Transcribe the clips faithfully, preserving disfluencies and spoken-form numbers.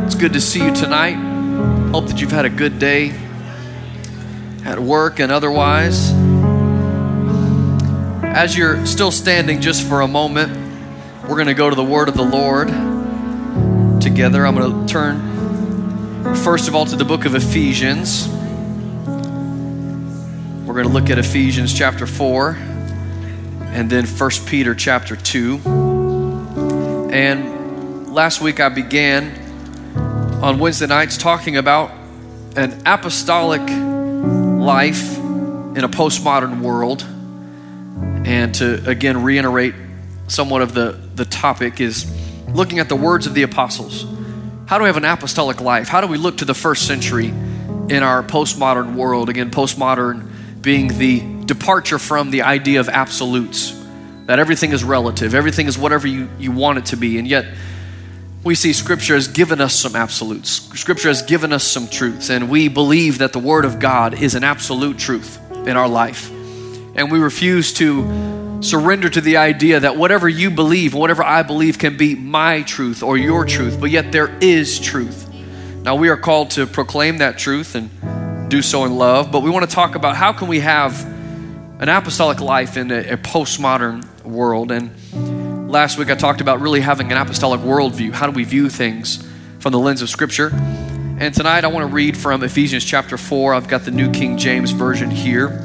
It's good to see you tonight. Hope that you've had a good day at work and otherwise. As you're still standing just for a moment, we're going to go to the Word of the Lord together. I'm going to turn first of all to the book of Ephesians. We're going to look at Ephesians chapter four and then First Peter chapter two. And last week I began on Wednesday nights talking about an apostolic life in a postmodern world. And to again reiterate somewhat of the, the topic is looking at the words of the apostles. How do we have an apostolic life? How do we look to the first century in our postmodern world? Again, postmodern being the departure from the idea of absolutes, that everything is relative, everything is whatever you, you want it to be. And yet we see Scripture has given us some absolutes. Scripture has given us some truths, and we believe that the Word of God is an absolute truth in our life. And we refuse to surrender to the idea that whatever you believe, whatever I believe can be my truth or your truth, but yet there is truth. Now we are called to proclaim that truth and do so in love, but we want to talk about how can we have an apostolic life in a, a postmodern world. And last week I talked about really having an apostolic worldview. How do we view things from the lens of Scripture? And tonight I want to read from Ephesians chapter four. I've got the New King James Version here.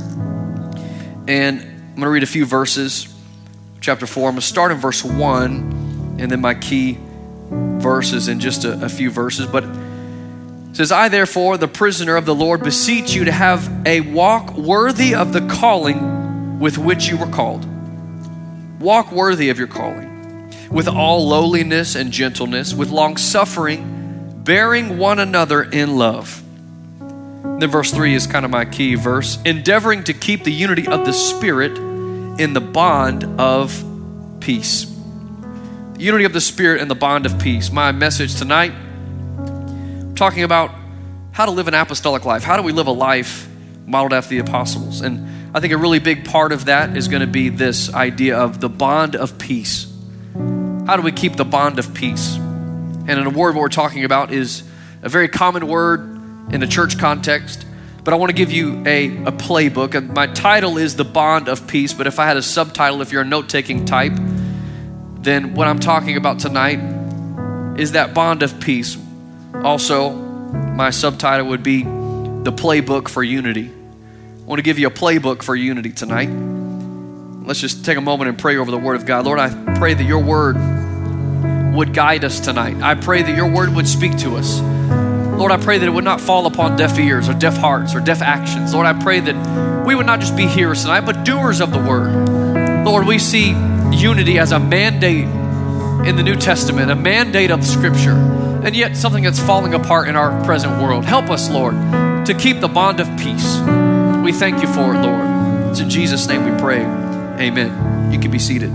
And I'm going to read a few verses, chapter four. I'm going to start in verse one, and then my key verses in just a, a few verses. But it says, I therefore, the prisoner of the Lord, beseech you to have a walk worthy of the calling with which you were called. Walk worthy of your calling, with all lowliness and gentleness, with long suffering, bearing one another in love. Then verse three is kind of my key verse. Endeavoring to keep the unity of the Spirit in the bond of peace. The unity of the Spirit in the bond of peace. My message tonight, I'm talking about how to live an apostolic life. How do we live a life modeled after the apostles? And I think a really big part of that is going to be this idea of the bond of peace. How do we keep the bond of peace? And in a word, what we're talking about is a very common word in a church context, but I want to give you a, a playbook. And my title is The Bond of Peace, but if I had a subtitle, if you're a note-taking type, then what I'm talking about tonight is that bond of peace. Also, my subtitle would be The Playbook for Unity. I want to give you a playbook for unity tonight. Let's just take a moment and pray over the Word of God. Lord, I pray that your Word would guide us tonight. I pray that your Word would speak to us. Lord, I pray that it would not fall upon deaf ears or deaf hearts or deaf actions. Lord, I pray that we would not just be hearers tonight, but doers of the Word. Lord, we see unity as a mandate in the New Testament, a mandate of Scripture, and yet something that's falling apart in our present world. Help us, Lord, to keep the bond of peace. We thank you for it, Lord. It's in Jesus' name we pray. Amen. You can be seated.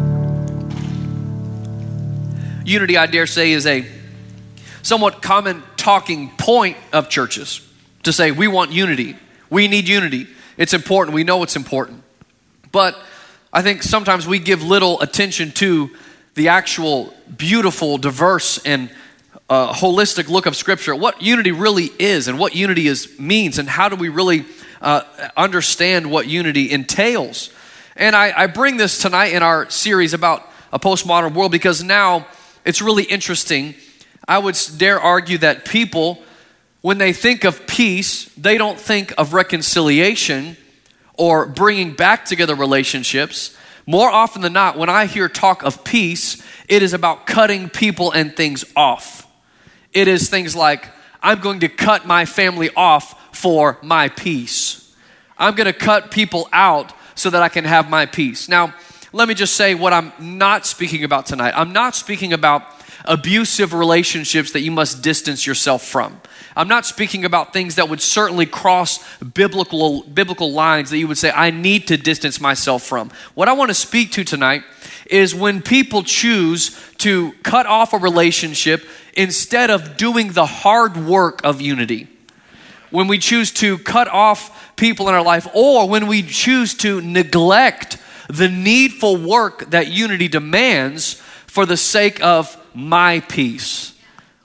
Unity, I dare say, is a somewhat common talking point of churches to say we want unity. We need unity. It's important. We know it's important. But I think sometimes we give little attention to the actual beautiful, diverse, and uh, holistic look of Scripture, what unity really is and what unity is means, and how do we really uh, understand what unity entails. And I, I bring this tonight in our series about a postmodern world because now it's really interesting. I would dare argue that people, when they think of peace, they don't think of reconciliation or bringing back together relationships. More often than not, when I hear talk of peace, it is about cutting people and things off. It is things like, I'm going to cut my family off for my peace. I'm going to cut people out so that I can have my peace. Now, let me just say what I'm not speaking about tonight. I'm not speaking about abusive relationships that you must distance yourself from. I'm not speaking about things that would certainly cross biblical biblical lines that you would say, I need to distance myself from. What I want to speak to tonight is when people choose to cut off a relationship instead of doing the hard work of unity. When we choose to cut off people in our life, or when we choose to neglect the needful work that unity demands for the sake of my peace.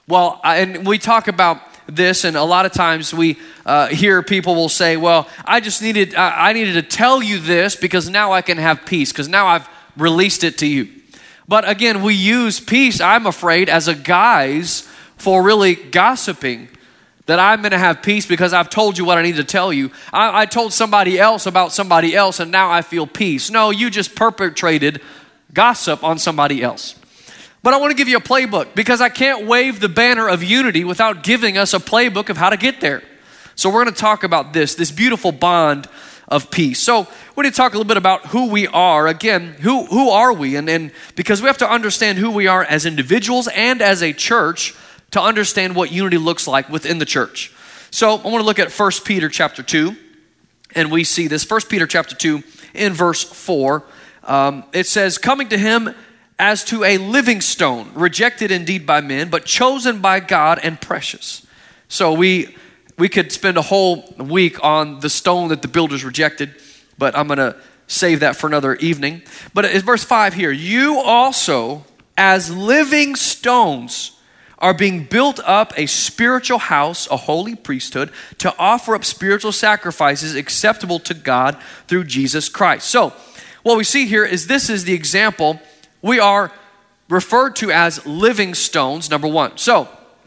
Well, I, and we talk about this, and a lot of times we uh, hear people will say, well, I just needed, I, I needed to tell you this because now I can have peace, because now I've released it to you. But again, we use peace, I'm afraid, as a guise for really gossiping, that I'm going to have peace because I've told you what I need to tell you. I, I told somebody else about somebody else, and now I feel peace. No, you just perpetrated gossip on somebody else. But I want to give you a playbook, because I can't wave the banner of unity without giving us a playbook of how to get there. So we're going to talk about this, this beautiful bond of peace. So we need to talk a little bit about who we are. Again, who, who are we? And, and because we have to understand who we are as individuals and as a church to understand what unity looks like within the church. So I want to look at First Peter chapter two, and we see this. First Peter chapter two in verse four. Um, it says, coming to him as to a living stone, rejected indeed by men, but chosen by God and precious. So we we could spend a whole week on the stone that the builders rejected, but I'm going to save that for another evening. But it's verse five here. You also, as living stones, are being built up a spiritual house, a holy priesthood, to offer up spiritual sacrifices acceptable to God through Jesus Christ. So what we see here is this is the example. We are referred to as living stones, number one. So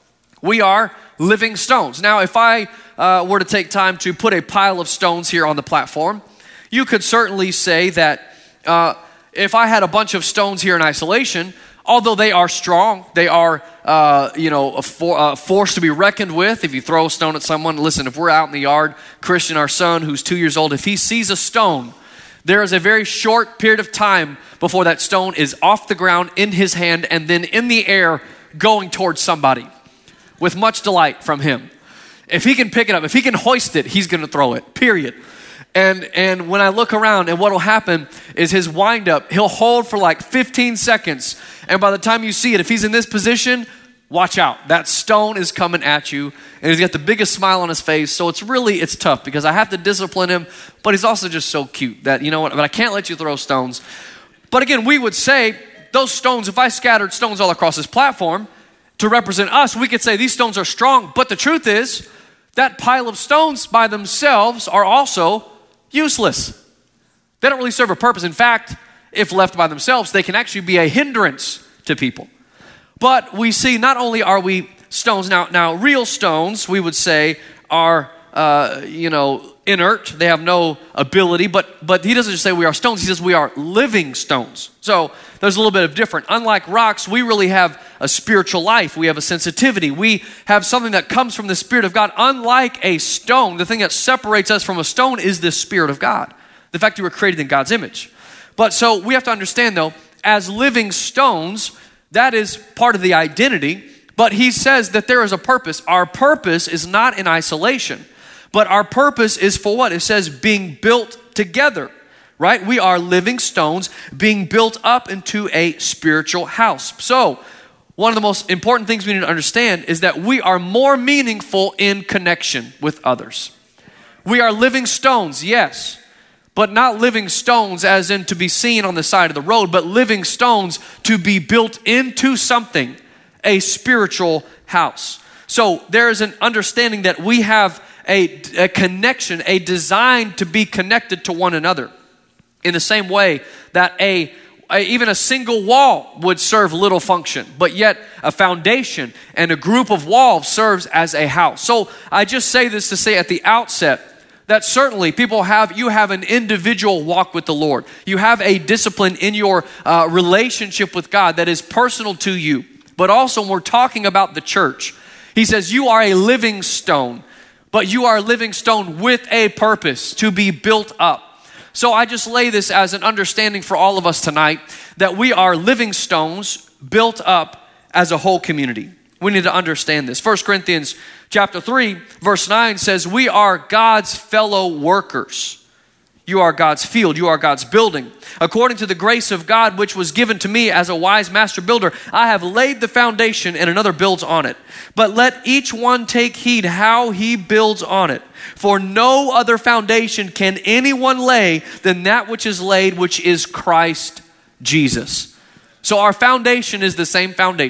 we are living stones. Now, if I uh, were to take time to put a pile of stones here on the platform, you could certainly say that uh, if I had a bunch of stones here in isolation, although they are strong, they are, uh, you know, a, for, a force to be reckoned with. If you throw a stone at someone, listen, if we're out in the yard, Christian, our son, who's two years old, if he sees a stone, there is a very short period of time before that stone is off the ground in his hand and then in the air going towards somebody with much delight from him. If he can pick it up, if he can hoist it, he's going to throw it, period. And and when I look around, and what will happen is his wind up, he'll hold for like fifteen seconds. And by the time you see it, if he's in this position, watch out. That stone is coming at you. And he's got the biggest smile on his face. So it's really, it's tough because I have to discipline him. But he's also just so cute that, you know what, but I can't let you throw stones. But again, we would say those stones, if I scattered stones all across this platform to represent us, we could say these stones are strong. But the truth is that pile of stones by themselves are also useless. They don't really serve a purpose. In fact, if left by themselves, they can actually be a hindrance to people. But we see not only are we stones, now, now real stones, we would say, are, uh, you know, inert. They have no ability. But, but he doesn't just say we are stones. He says we are living stones. So there's a little bit of different. Unlike rocks, we really have a spiritual life. We have a sensitivity. We have something that comes from the Spirit of God. Unlike a stone, the thing that separates us from a stone is the Spirit of God. The fact that we were created in God's image. But so we have to understand, though, as living stones, that is part of the identity. But he says that there is a purpose. Our purpose is not in isolation, but our purpose is for what? It says being built together, right? We are living stones being built up into a spiritual house. So one of the most important things we need to understand is that we are more meaningful in connection with others. We are living stones, yes, but not living stones as in to be seen on the side of the road, but living stones to be built into something, a spiritual house. So there is an understanding that we have a, a connection, a design to be connected to one another. In the same way that a, a even a single wall would serve little function, but yet a foundation and a group of walls serves as a house. So I just say this to say at the outset that certainly people have, you have an individual walk with the Lord. You have a discipline in your uh, relationship with God that is personal to you. But also when we're talking about the church, he says you are a living stone, but you are a living stone with a purpose to be built up. So I just lay this as an understanding for all of us tonight that we are living stones built up as a whole community. We need to understand this. First Corinthians chapter three, verse nine says, we are God's fellow workers. You are God's field. You are God's building. According to the grace of God, which was given to me as a wise master builder, I have laid the foundation and another builds on it. But let each one take heed how he builds on it. For no other foundation can anyone lay than that which is laid, which is Christ Jesus. So our foundation is the same foundation.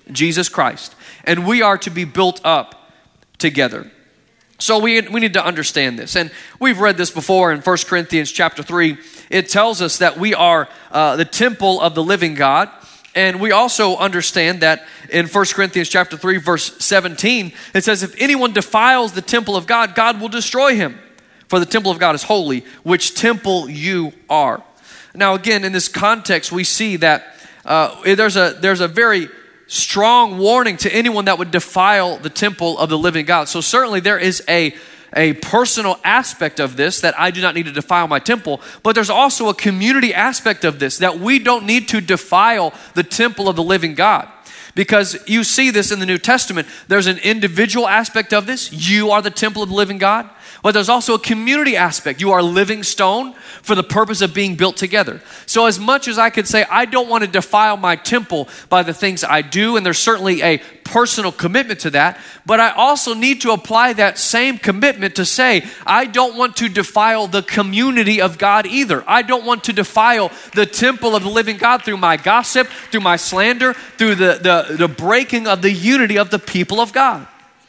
Jesus Christ. And we are to be built up together. So we, we need to understand this. And we've read this before in First Corinthians chapter three. It tells us that we are uh, the temple of the living God. And we also understand that in First Corinthians chapter three, verse seventeen, it says, if anyone defiles the temple of God, God will destroy him. For the temple of God is holy, which temple you are. Now again, in this context, we see that uh, there's a there's a very strong warning to anyone that would defile the temple of the living God. So certainly there is a, a personal aspect of this, that I do not need to defile my temple, but there's also a community aspect of this, that we don't need to defile the temple of the living God. Because you see this in the New Testament, there's an individual aspect of this. You are the temple of the living God. But there's also a community aspect. You are a living stone for the purpose of being built together. So as much as I could say, I don't want to defile my temple by the things I do, and there's certainly a personal commitment to that, but I also need to apply that same commitment to say, I don't want to defile the community of God either. I don't want to defile the temple of the living God through my gossip, through my slander, through the, the, the breaking of the unity of the people of God.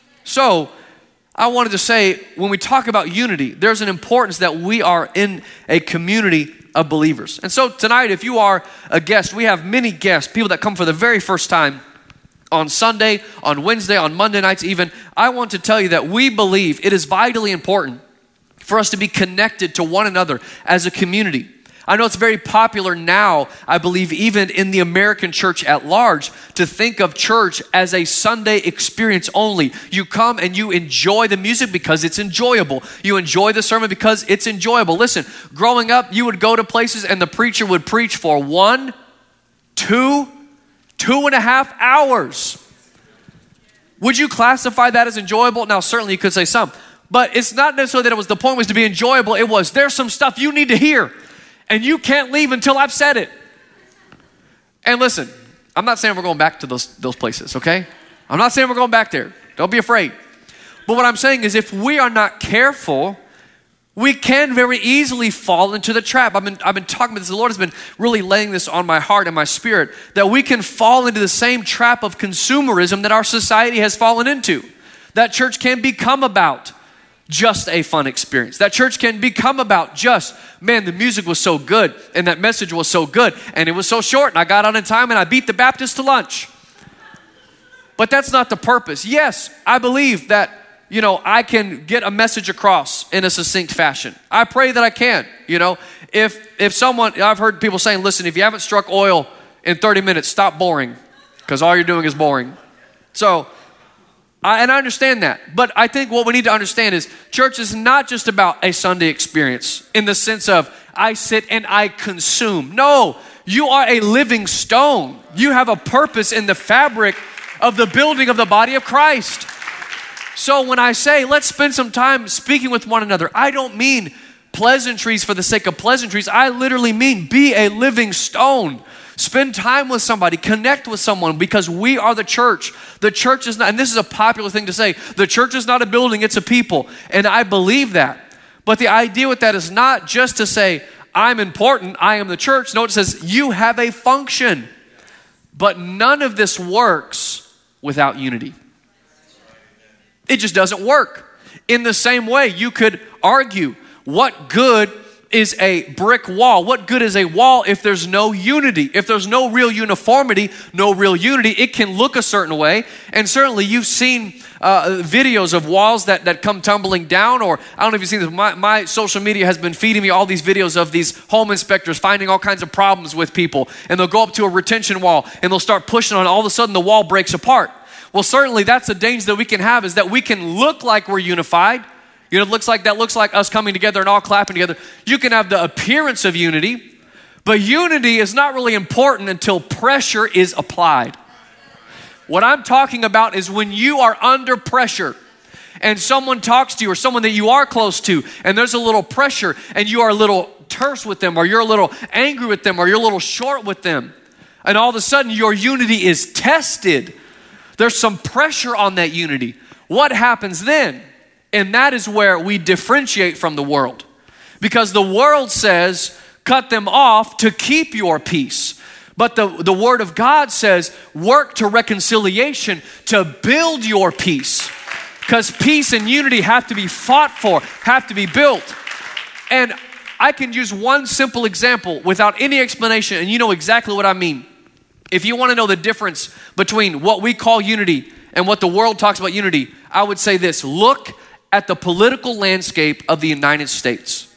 So, I wanted to say, when we talk about unity, there's an importance that we are in a community of believers. And so tonight, if you are a guest, we have many guests, people that come for the very first time on Sunday, on Wednesday, on Monday nights even. I want to tell you that we believe it is vitally important for us to be connected to one another as a community. I know it's very popular now, I believe, even in the American church at large, to think of church as a Sunday experience only. You come and you enjoy the music because it's enjoyable. You enjoy the sermon because it's enjoyable. Listen, growing up, you would go to places and the preacher would preach for one, two, two and a half hours. Would you classify that as enjoyable? Now, certainly you could say some, but it's not necessarily that it was the point was to be enjoyable. It was, there's some stuff you need to hear. And you can't leave until I've said it. And listen, I'm not saying we're going back to those, those places, okay? I'm not saying we're going back there. Don't be afraid. But what I'm saying is if we are not careful, we can very easily fall into the trap. I've been, I've been talking about this. The Lord has been really laying this on my heart and my spirit, that we can fall into the same trap of consumerism that our society has fallen into. That church can become about just a fun experience. That church can become about just, man, the music was so good and that message was so good and it was so short and I got on in time and I beat the Baptist to lunch. But that's not the purpose. Yes, I believe that, you know, I can get a message across in a succinct fashion. I pray that I can, you know. If if someone, I've heard people saying, listen, if you haven't struck oil in thirty minutes, stop boring, because all you're doing is boring. So, I, and I understand that, but I think what we need to understand is church is not just about a Sunday experience in the sense of I sit and I consume. No, you are a living stone. You have a purpose in the fabric of the building of the body of Christ. So when I say let's spend some time speaking with one another, I don't mean pleasantries for the sake of pleasantries. I literally mean be a living stone. Spend time with somebody, connect with someone, because we are the church. The church is not, and this is a popular thing to say, the church is not a building, it's a people. And I believe that. But the idea with that is not just to say, I'm important, I am the church. No, it says you have a function. But none of this works without unity. It just doesn't work. In the same way, you could argue, what good is a brick wall? What good is a wall if there's no unity? If there's no real uniformity, no real unity, it can look a certain way. And certainly you've seen uh, videos of walls that, that come tumbling down, or I don't know if you've seen this, my, my social media has been feeding me all these videos of these home inspectors finding all kinds of problems with people. And they'll go up to a retention wall and they'll start pushing on it. All of a sudden the wall breaks apart. Well, certainly that's a danger that we can have, is that we can look like we're unified. You know, it looks like that looks like us coming together and all clapping together. You can have the appearance of unity, but unity is not really important until pressure is applied. What I'm talking about is when you are under pressure and someone talks to you, or someone that you are close to, and there's a little pressure and you are a little terse with them, or you're a little angry with them, or you're a little short with them, and all of a sudden your unity is tested. There's some pressure on that unity. What happens then? And that is where we differentiate from the world. Because the world says, cut them off to keep your peace. But the, the Word of God says, work to reconciliation to build your peace. Because peace and unity have to be fought for, have to be built. And I can use one simple example without any explanation, and you know exactly what I mean. If you want to know the difference between what we call unity and what the world talks about unity, I would say this: look at the political landscape of the United States.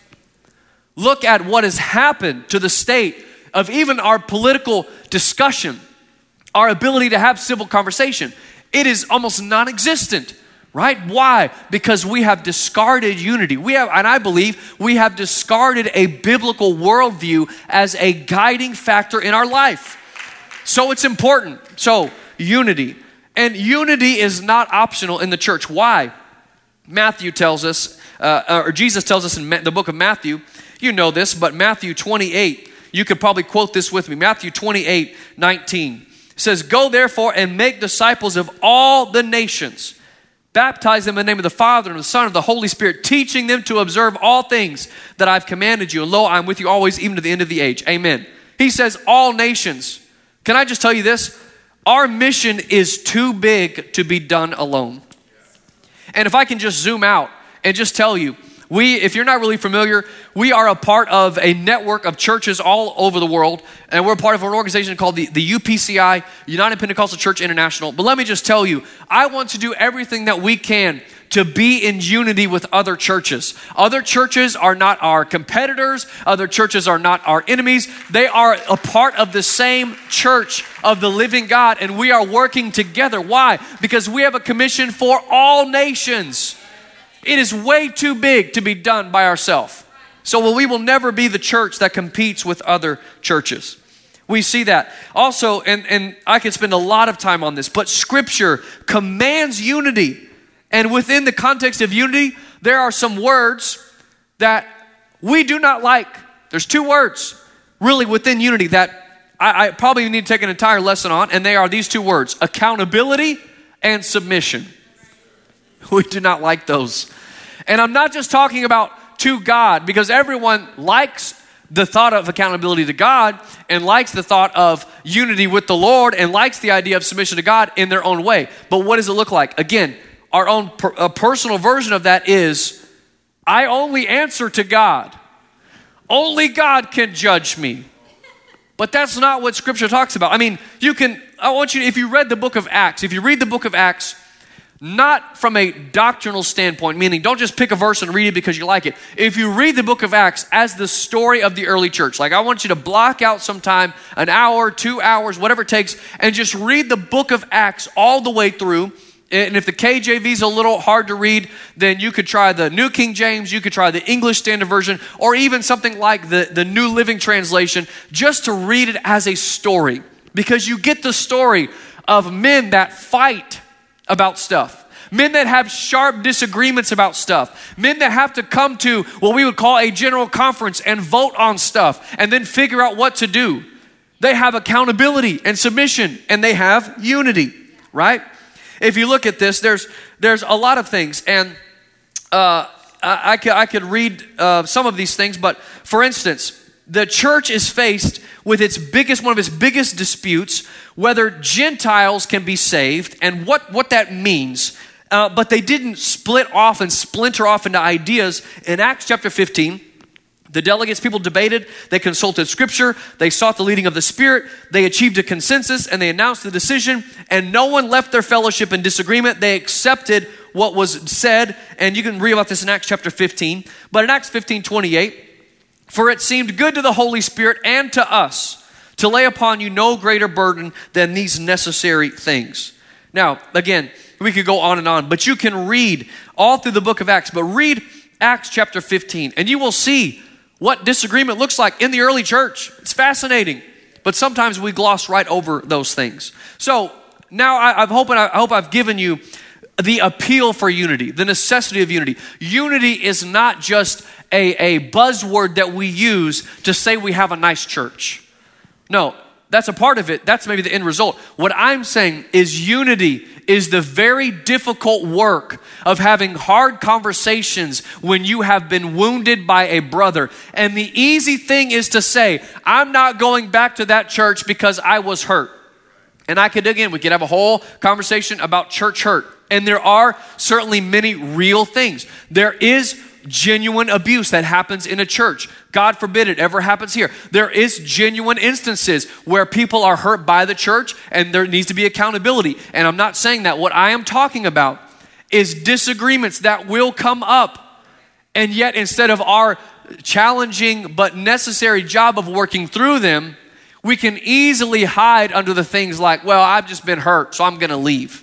Look at what has happened to the state of even our political discussion, our ability to have civil conversation. It is almost non-existent, right? Why? Because we have discarded unity. We have, and I believe we have discarded a biblical worldview as a guiding factor in our life. So it's important. So unity. And unity is not optional in the church. Why? Matthew tells us, uh, or Jesus tells us in the book of Matthew, you know this, but Matthew twenty-eight, you could probably quote this with me. Matthew twenty-eight, nineteen says, "Go therefore and make disciples of all the nations. Baptize them in the name of the Father and of the Son and of the Holy Spirit, teaching them to observe all things that I've commanded you. And lo, I'm with you always, even to the end of the age." Amen. He says all nations. Can I just tell you this? Our mission is too big to be done alone. And if I can just zoom out and just tell you, we, if you're not really familiar, we are a part of a network of churches all over the world, and we're a part of an organization called the, the U P C I, United Pentecostal Church International. But let me just tell you, I want to do everything that we can to be in unity with other churches. Other churches are not our competitors. Other churches are not our enemies. They are a part of the same church of the living God, and we are working together. Why? Because we have a commission for all nations. It is way too big to be done by ourselves. So well, we will never be the church that competes with other churches. We see that. Also, and, and I could spend a lot of time on this, but Scripture commands unity. And within the context of unity, there are some words that we do not like. There's two words really within unity that I, I probably need to take an entire lesson on, and they are these two words: accountability and submission. We do not like those. And I'm not just talking about to God, because everyone likes the thought of accountability to God and likes the thought of unity with the Lord and likes the idea of submission to God in their own way. But what does it look like? Again, our own per, a personal version of that is, I only answer to God. Only God can judge me. But that's not what Scripture talks about. I mean, you can, I want you, if you read the book of Acts, if you read the book of Acts, not from a doctrinal standpoint, meaning don't just pick a verse and read it because you like it. If you read the book of Acts as the story of the early church, like I want you to block out some time, an hour, two hours, whatever it takes, and just read the book of Acts all the way through. And if the K J V is a little hard to read, then you could try the New King James, you could try the English Standard Version, or even something like the, the New Living Translation, just to read it as a story. Because you get the story of men that fight about stuff. Men that have sharp disagreements about stuff. Men that have to come to what we would call a general conference and vote on stuff and then figure out what to do. They have accountability and submission, and they have unity, right? If you look at this, there's there's a lot of things, and uh, I, I, could, I could read uh, some of these things, but for instance, the church is faced with its biggest, one of its biggest disputes, whether Gentiles can be saved and what, what that means. Uh, but they didn't split off and splinter off into ideas. In Acts chapter fifteen, the delegates, people debated, they consulted Scripture, they sought the leading of the Spirit, they achieved a consensus, and they announced the decision, and no one left their fellowship in disagreement. They accepted what was said, and you can read about this in Acts chapter fifteen. But in Acts fifteen twenty-eight, "For it seemed good to the Holy Spirit and to us to lay upon you no greater burden than these necessary things." Now, again, we could go on and on, but you can read all through the book of Acts, but read Acts chapter fifteen, and you will see what disagreement looks like in the early church. It's fascinating, but sometimes we gloss right over those things. So now I, I'm hoping, I hope I've given you the appeal for unity, the necessity of unity. Unity is not just a, a buzzword that we use to say we have a nice church. No, that's a part of it. That's maybe the end result. What I'm saying is unity is the very difficult work of having hard conversations when you have been wounded by a brother. And the easy thing is to say, I'm not going back to that church because I was hurt. And I could, again, we could have a whole conversation about church hurt. And there are certainly many real things. There is genuine abuse that happens in a church. God forbid it ever happens here. There is genuine instances where people are hurt by the church and there needs to be accountability. And I'm not saying that. What I am talking about is disagreements that will come up. And yet instead of our challenging but necessary job of working through them, we can easily hide under the things like, well, I've just been hurt, so I'm going to leave.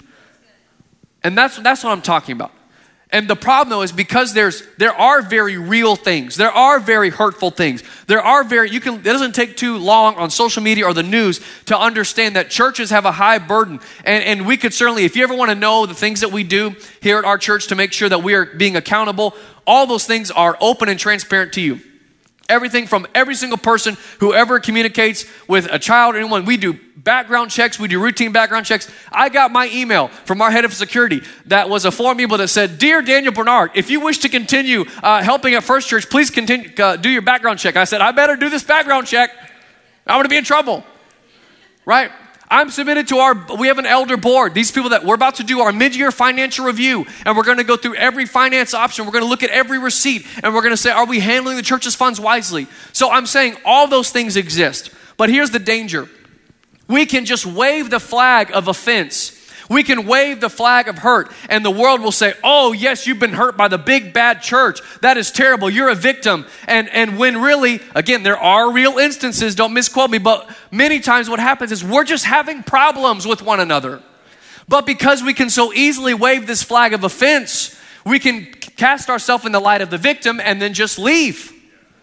And that's, that's what I'm talking about. And the problem though is because there's there are very real things. There are very hurtful things. There are very, you can, it doesn't take too long on social media or the news to understand that churches have a high burden. And, and we could certainly, if you ever want to know the things that we do here at our church to make sure that we are being accountable, all those things are open and transparent to you. Everything from every single person who ever communicates with a child or anyone. We do background checks. We do routine background checks. I got my email from our head of security that was a form email that said, Dear Daniel Bernard, if you wish to continue uh, helping at First Church, please continue uh, do your background check. I said, I better do this background check. I'm going to be in trouble, right? I'm submitted to our, we have an elder board. These people that we're about to do our mid-year financial review, and we're going to go through every finance option. We're going to look at every receipt, and we're going to say, are we handling the church's funds wisely? So I'm saying all those things exist. But here's the danger. We can just wave the flag of offense. We can wave the flag of hurt, and the world will say, oh, yes, you've been hurt by the big bad church. That is terrible. You're a victim. And, and when really, again, there are real instances, don't misquote me, but many times what happens is we're just having problems with one another. But because we can so easily wave this flag of offense, we can cast ourselves in the light of the victim and then just leave.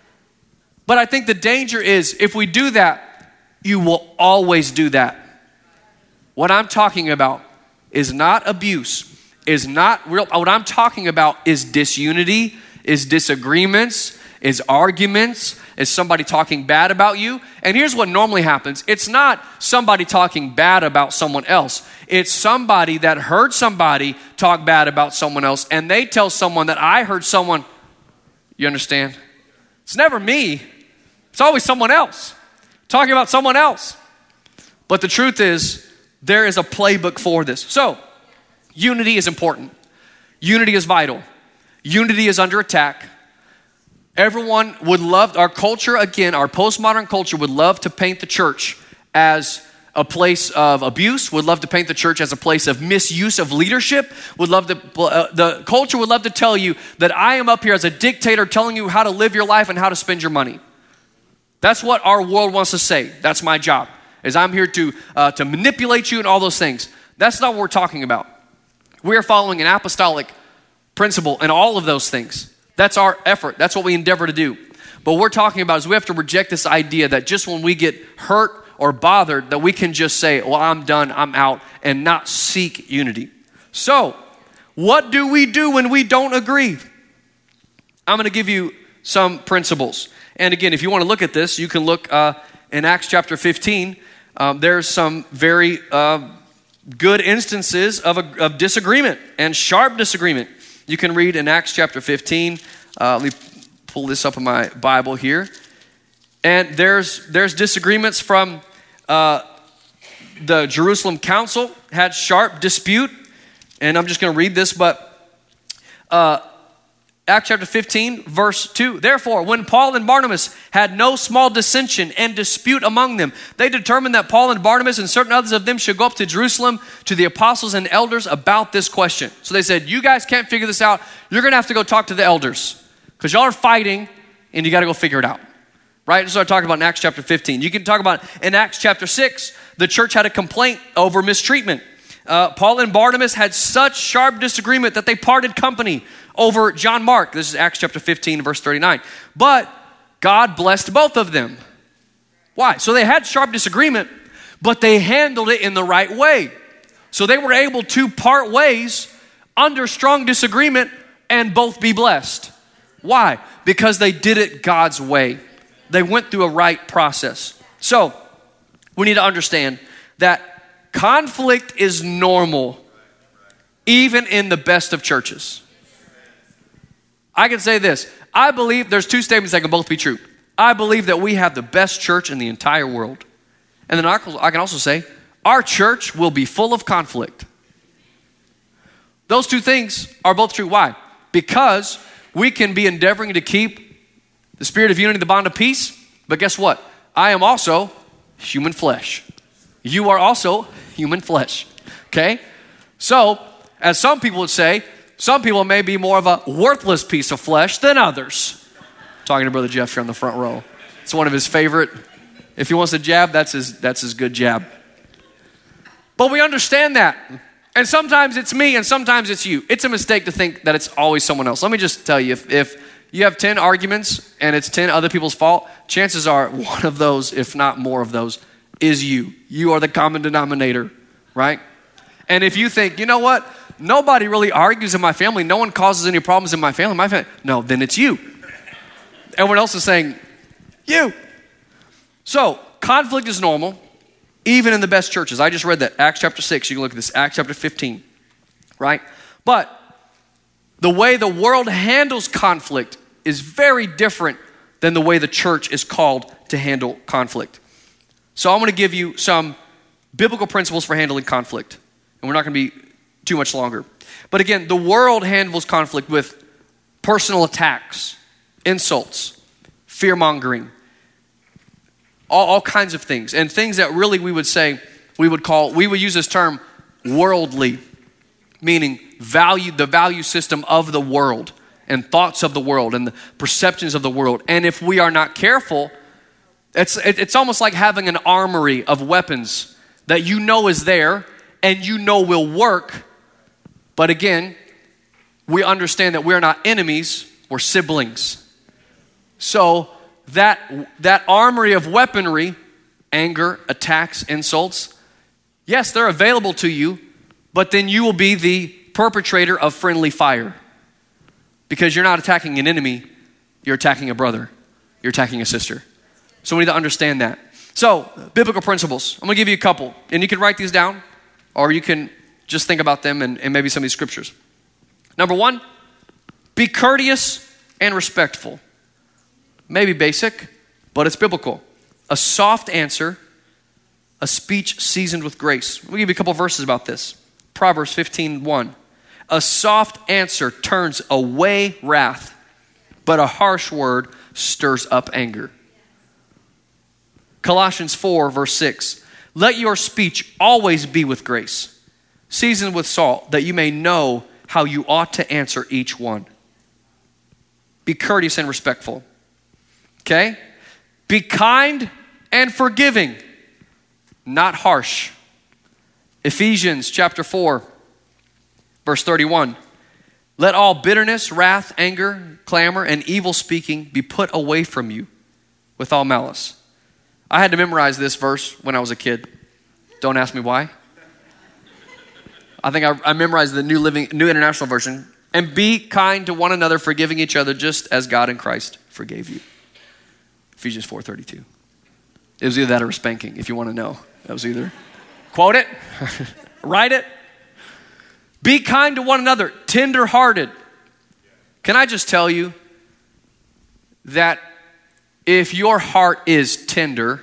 But I think the danger is if we do that, you will always do that. What I'm talking about is not abuse, is not real. What I'm talking about is disunity, is disagreements, is arguments, is somebody talking bad about you. And here's what normally happens. It's not somebody talking bad about someone else. It's somebody that heard somebody talk bad about someone else, and they tell someone that I heard someone. You understand? It's never me. It's always someone else talking about someone else. But the truth is, there is a playbook for this. So, unity is important. Unity is vital. Unity is under attack. Everyone would love, our culture, again, our postmodern culture would love to paint the church as a place of abuse, would love to paint the church as a place of misuse of leadership, would love to, uh, the culture would love to tell you that I am up here as a dictator telling you how to live your life and how to spend your money. That's what our world wants to say. That's my job. Is I'm here to uh, to manipulate you and all those things. That's not what we're talking about. We're following an apostolic principle in all of those things. That's our effort. That's what we endeavor to do. But what we're talking about is we have to reject this idea that just when we get hurt or bothered, that we can just say, well, I'm done, I'm out, and not seek unity. So, what do we do when we don't agree? I'm going to give you some principles. And again, if you want to look at this, you can look uh, in Acts chapter fifteen. Um, there's some very uh, good instances of, a, of disagreement and sharp disagreement. You can read in Acts chapter fifteen. Uh, let me pull this up in my Bible here. And there's there's disagreements from uh, the Jerusalem council had sharp dispute. And I'm just going to read this, but uh, Acts chapter fifteen, verse two. Therefore, when Paul and Barnabas had no small dissension and dispute among them, they determined that Paul and Barnabas and certain others of them should go up to Jerusalem to the apostles and elders about this question. So they said, you guys can't figure this out. You're going to have to go talk to the elders because y'all are fighting and you got to go figure it out. Right? So I talked about in Acts chapter fifteen. You can talk about in Acts chapter six, the church had a complaint over mistreatment. Uh, Paul and Barnabas had such sharp disagreement that they parted company over John Mark. This is Acts chapter fifteen, verse thirty-nine. But God blessed both of them. Why? So they had sharp disagreement, but they handled it in the right way. So they were able to part ways under strong disagreement and both be blessed. Why? Because they did it God's way. They went through a right process. So we need to understand that conflict is normal even in the best of churches. I can say this. I believe there's two statements that can both be true. I believe that we have the best church in the entire world. And then I can also say, our church will be full of conflict. Those two things are both true. Why? Because we can be endeavoring to keep the spirit of unity, the bond of peace. But guess what? I am also human flesh. You are also human flesh. Okay? So, as some people would say, some people may be more of a worthless piece of flesh than others. Talking to Brother Jeff here on the front row. It's one of his favorite. If he wants to jab, that's his, that's his good jab. But we understand that. And sometimes it's me and sometimes it's you. It's a mistake to think that it's always someone else. Let me just tell you, if, if you have ten arguments and it's ten other people's fault, chances are one of those, if not more of those, is you. You are the common denominator, right? And if you think, you know what? Nobody really argues in my family. No one causes any problems in my family. My family. No, then it's you. Everyone else is saying, you. So, conflict is normal, even in the best churches. I just read that, Acts chapter six. You can look at this, Acts chapter fifteen, right? But the way the world handles conflict is very different than the way the church is called to handle conflict. So I'm going to give you some biblical principles for handling conflict. And we're not going to be too much longer. But again, the world handles conflict with personal attacks, insults, fear-mongering, all, all kinds of things. And things that really we would say, we would call, we would use this term worldly, meaning value, the value system of the world and thoughts of the world and the perceptions of the world. And if we are not careful, it's, it's almost like having an armory of weapons that you know is there and you know will work. But again, we understand that we're not enemies, we're siblings. So that, that armory of weaponry, anger, attacks, insults, yes, they're available to you, but then you will be the perpetrator of friendly fire. Because you're not attacking an enemy, you're attacking a brother, you're attacking a sister. So we need to understand that. So, biblical principles. I'm going to give you a couple, and you can write these down, or you can just think about them and, and maybe some of these scriptures. Number one, be courteous and respectful. Maybe basic, but it's biblical. A soft answer, a speech seasoned with grace. We'll give you a couple verses about this. Proverbs fifteen one. A soft answer turns away wrath, but a harsh word stirs up anger. Colossians four, verse six. Let your speech always be with grace, seasoned with salt, that you may know how you ought to answer each one. Be courteous and respectful. Okay? Be kind and forgiving, not harsh. Ephesians chapter four, verse thirty-one. Let all bitterness, wrath, anger, clamor, and evil speaking be put away from you with all malice. I had to memorize this verse when I was a kid. Don't ask me why. I think I, I memorized the New Living, New International Version. And be kind to one another, forgiving each other, just as God in Christ forgave you. Ephesians four thirty-two. It was either that or a spanking, if you want to know. That was either quote it, write it. Be kind to one another, tender-hearted. Can I just tell you that if your heart is tender,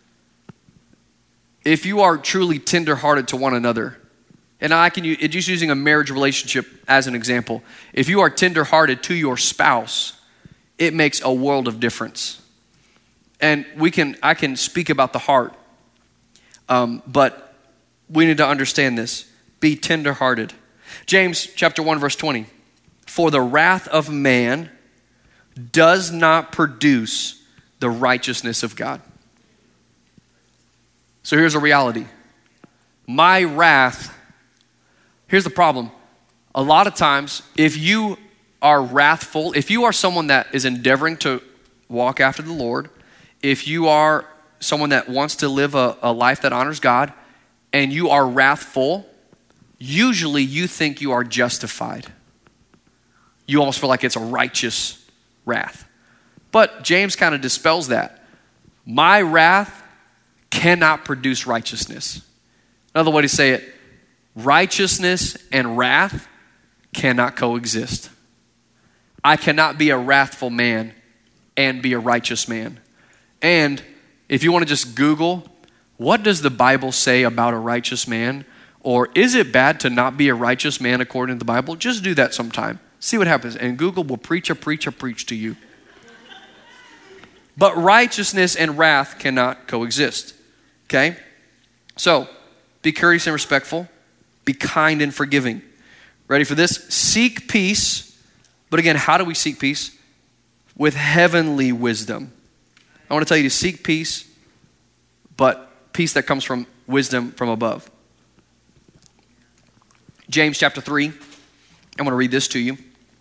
if you are truly tender-hearted to one another, and I can use, just using a marriage relationship as an example, if you are tender-hearted to your spouse, it makes a world of difference. And we can, I can speak about the heart, um, but we need to understand this. Be tender-hearted. James chapter one, verse twenty. For the wrath of man does not produce the righteousness of God. So here's a reality. My wrath, here's the problem. A lot of times, if you are wrathful, if you are someone that is endeavoring to walk after the Lord, if you are someone that wants to live a, a life that honors God, and you are wrathful, usually you think you are justified. You almost feel like it's a righteous wrath. But James kind of dispels that. My wrath cannot produce righteousness. Another way to say it, Righteousness and wrath cannot coexist. I cannot be a wrathful man and be a righteous man. And if you want to just Google, what does the Bible say about a righteous man? Or is it bad to not be a righteous man according to the Bible? Just do that sometime. See what happens. And Google will preach a preach a preach to you. But righteousness and wrath cannot coexist. Okay? So, be courteous and respectful. Be kind and forgiving. Ready for this? Seek peace. But again, how do we seek peace? With heavenly wisdom. I want to tell you to seek peace, but peace that comes from wisdom from above. James chapter three. I'm going to read this to you.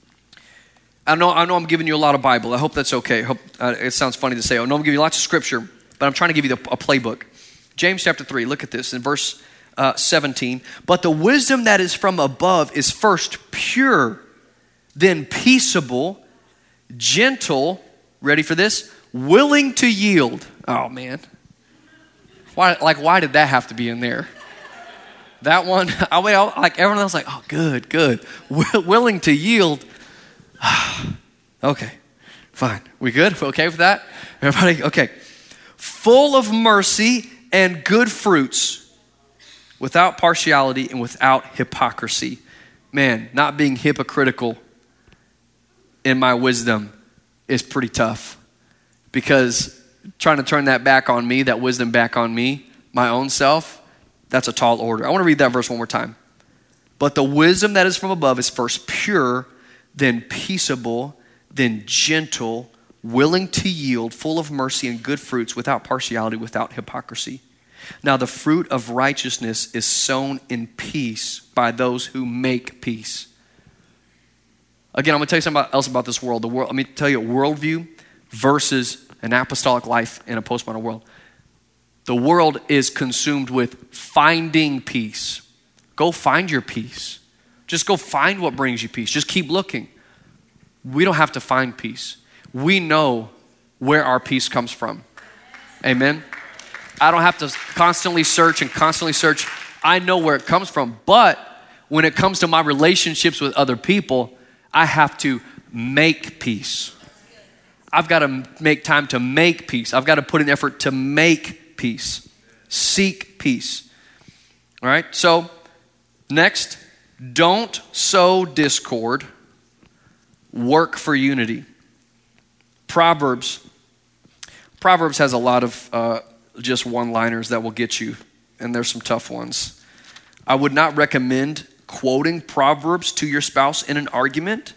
I know, I know I'm giving you a lot of Bible. I hope that's okay. I hope, uh, it sounds funny to say. I know I'm giving you lots of scripture, but I'm trying to give you the, a playbook. James chapter three, look at this in verse uh, seventeen. But the wisdom that is from above is first pure, then peaceable, gentle, ready for this? Willing to yield. Oh man. Why, like, why did that have to be in there? That one, I wait, like everyone else, like, oh, good, good. Willing to yield. Okay, fine. We good? We okay with that? Everybody, okay. Full of mercy and good fruits, without partiality and without hypocrisy. Man, not being hypocritical in my wisdom is pretty tough, because trying to turn that back on me, that wisdom back on me, my own self, that's a tall order. I want to read that verse one more time. But the wisdom that is from above is first pure, then peaceable, then gentle, willing to yield, full of mercy and good fruits, without partiality, without hypocrisy. Now the fruit of righteousness is sown in peace by those who make peace. Again, I'm going to tell you something else about this world. The world. Let me tell you a worldview versus an apostolic life in a postmodern world. The world is consumed with finding peace. Go find your peace. Just go find what brings you peace. Just keep looking. We don't have to find peace. We know where our peace comes from. Amen? I don't have to constantly search and constantly search. I know where it comes from. But when it comes to my relationships with other people, I have to make peace. I've got to make time to make peace. I've got to put in effort to make peace. Seek peace. All right? So, next, don't sow discord. Work for unity. Proverbs. Proverbs has a lot of uh, just one-liners that will get you, and there's some tough ones. I would not recommend quoting Proverbs to your spouse in an argument.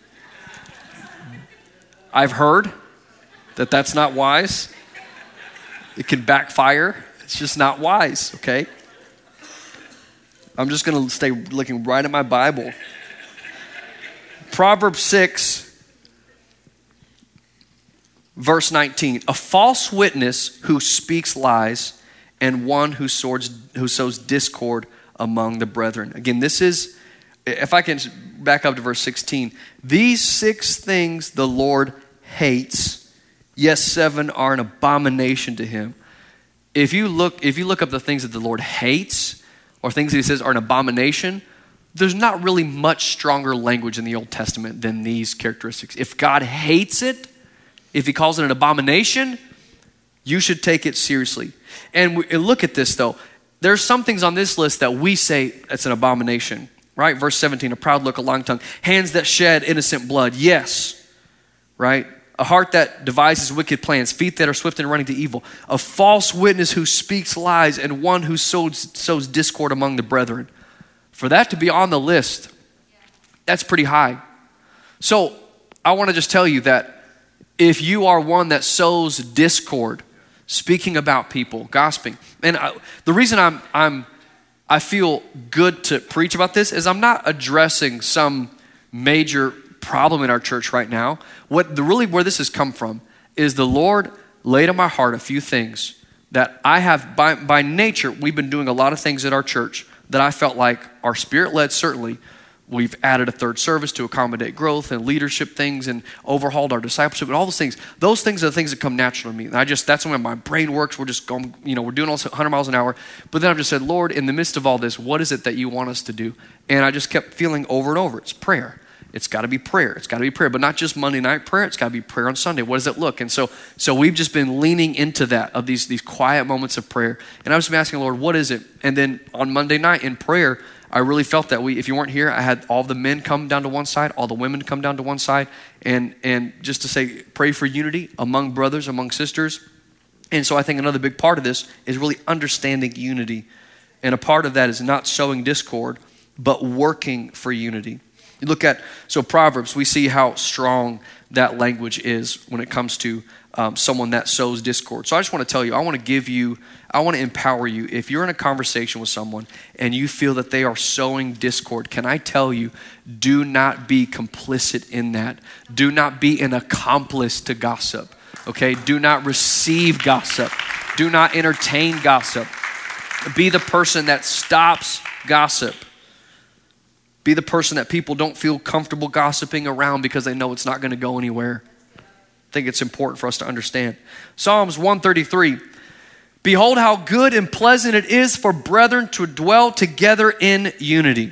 I've heard that that's not wise. It can backfire. It's just not wise, okay? I'm just going to stay looking right at my Bible. Proverbs six, verse nineteen. A false witness who speaks lies, and one who sows, who sows discord among the brethren. Again, this is, if I can back up to verse sixteen. These six things the Lord hates, yes, seven are an abomination to him. If you look, if you look up the things that the Lord hates, or things that he says are an abomination, there's not really much stronger language in the Old Testament than these characteristics. If God hates it, if he calls it an abomination, you should take it seriously. And, we, and look at this though. There's some things on this list that we say it's an abomination, right? Verse seventeen, a proud look, a long tongue, hands that shed innocent blood. Yes, right? A heart that devises wicked plans, feet that are swift in running to evil, a false witness who speaks lies, and one who sows, sows discord among the brethren. For that to be on the list, that's pretty high. So I want to just tell you that if you are one that sows discord, speaking about people, gossiping, and I, the reason I'm I'm I feel good to preach about this is I'm not addressing some major problem in our church right now. What the really where this has come from is the Lord laid on my heart a few things that I have by by nature. We've been doing a lot of things at our church that I felt like are spirit led, certainly, We've added a third service to accommodate growth and leadership things and overhauled our discipleship and all those things. Those things are the things that come natural to me. And I just, that's when my brain works. We're just going, you know, we're doing all one hundred miles an hour. But then I've just said, Lord, in the midst of all this, what is it that you want us to do? And I just kept feeling over and over, it's prayer. It's got to be prayer. It's got to be prayer, but not just Monday night prayer. It's got to be prayer on Sunday. What does it look? And so, so we've just been leaning into that, of these, these quiet moments of prayer. And I've just been asking the Lord, what is it? And then on Monday night in prayer, I really felt that we, if you weren't here, I had all the men come down to one side, all the women come down to one side, and, and just to say, pray for unity among brothers, among sisters. And so I think another big part of this is really understanding unity. And a part of that is not sowing discord, but working for unity. You look at, so Proverbs, we see how strong that language is when it comes to um, someone that sows discord. So I just want to tell you, I want to give you, I want to empower you. If you're in a conversation with someone and you feel that they are sowing discord, can I tell you, do not be complicit in that. Do not be an accomplice to gossip, okay? Do not receive gossip. Do not entertain gossip. Be the person that stops gossip. Be the person that people don't feel comfortable gossiping around because they know it's not going to go anywhere. I think it's important for us to understand. Psalms one thirty-three, behold how good and pleasant it is for brethren to dwell together in unity.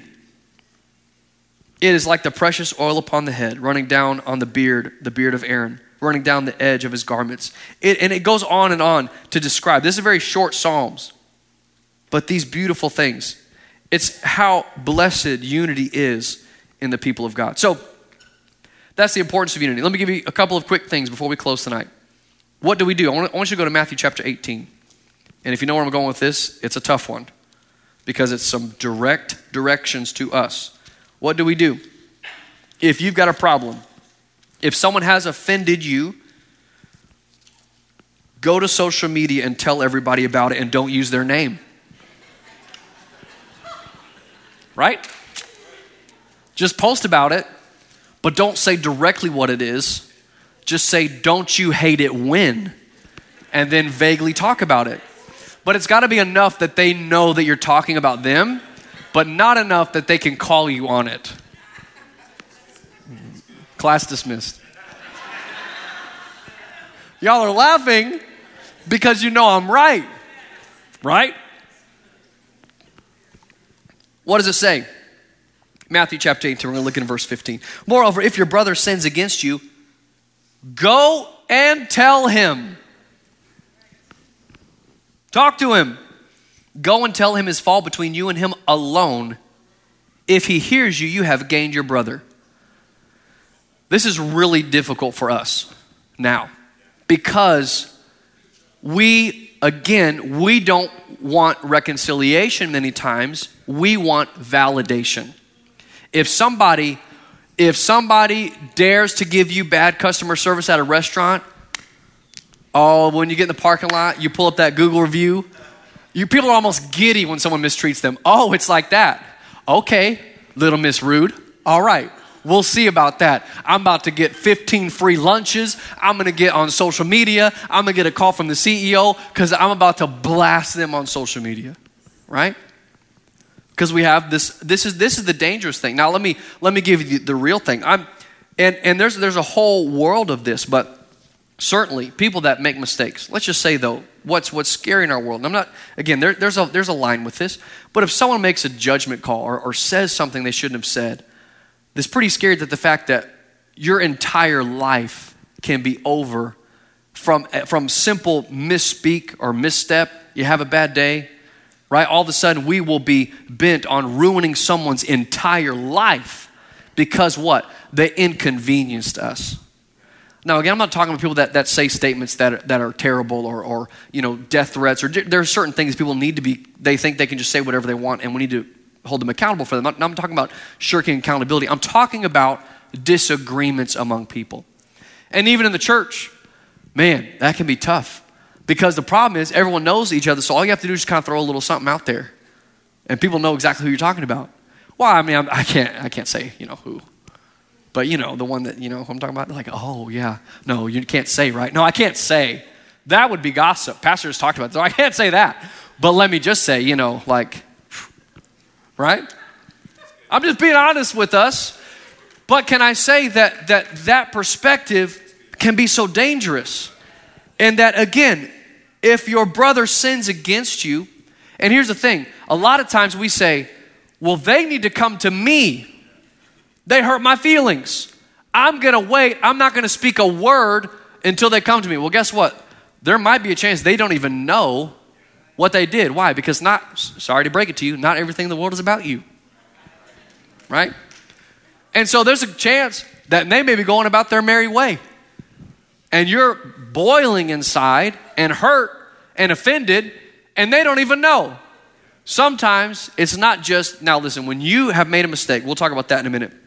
It is like the precious oil upon the head, running down on the beard, the beard of Aaron, running down the edge of his garments. It, and it goes on and on to describe. This is very short Psalms, but these beautiful things. It's how blessed unity is in the people of God. So that's the importance of unity. Let me give you a couple of quick things before we close tonight. What do we do? I want, I want you to go to Matthew chapter eighteen. And if you know where I'm going with this, it's a tough one because it's some direct directions to us. What do we do? If you've got a problem, if someone has offended you, go to social media and tell everybody about it and don't use their name. Right? Just post about it, but don't say directly what it is. Just say, don't you hate it when? And then vaguely talk about it. But it's got to be enough that they know that you're talking about them, but not enough that they can call you on it. Class dismissed. Y'all are laughing because you know I'm right. Right? What does it say? Matthew chapter eighteen, we're going to look in verse fifteen. Moreover, if your brother sins against you, go and tell him. Talk to him. Go and tell him his fault between you and him alone. If he hears you, you have gained your brother. This is really difficult for us now because we, again, we don't want reconciliation many times. We want validation. If somebody, if somebody dares to give you bad customer service at a restaurant, oh, when you get in the parking lot, you pull up that Google review. You people are almost giddy when someone mistreats them. Oh, it's like that. Okay, little Miss Rude. All right, we'll see about that. I'm about to get fifteen free lunches. I'm going to get on social media. I'm going to get a call from the C E O because I'm about to blast them on social media, right? Because we have this. This is this is the dangerous thing. Now let me let me give you the, the real thing. I'm, and and there's there's a whole world of this, but certainly people that make mistakes. Let's just say though, what's what's scary in our world. And I'm not again. There, there's a there's a line with this, but if someone makes a judgment call or, or says something they shouldn't have said, it's pretty scary that the fact that your entire life can be over from from simple misspeak or misstep. You have a bad day. Right? All of a sudden, we will be bent on ruining someone's entire life because what? They inconvenienced us. Now, again, I'm not talking about people that, that say statements that are, that are terrible or, or, you know, death threats. Or there are certain things people need to be, they think they can just say whatever they want and we need to hold them accountable for them. I'm, I'm talking about shirking accountability. I'm talking about disagreements among people. And even in the church, man, that can be tough. Because the problem is everyone knows each other, so all you have to do is just kind of throw a little something out there, and people know exactly who you're talking about. Well, I mean, I'm, I can't, I can't say, you know, who, but you know, the one that you know who I'm talking about. They're like, oh yeah, no, you can't say, right? No, I can't say. That would be gossip. Pastors talked about it, so I can't say that. But let me just say, you know, like, right? I'm just being honest with us. But can I say that that that perspective can be so dangerous? And that again, if your brother sins against you, and here's the thing, a lot of times we say, well, they need to come to me. They hurt my feelings. I'm gonna wait, I'm not gonna speak a word until they come to me. Well, guess what? There might be a chance they don't even know what they did. Why? Because not, sorry to break it to you, not everything in the world is about you. Right? And so there's a chance that they may be going about their merry way. And you're boiling inside and hurt and offended, and they don't even know. Sometimes it's not just, now listen, when you have made a mistake, we'll talk about that in a minute.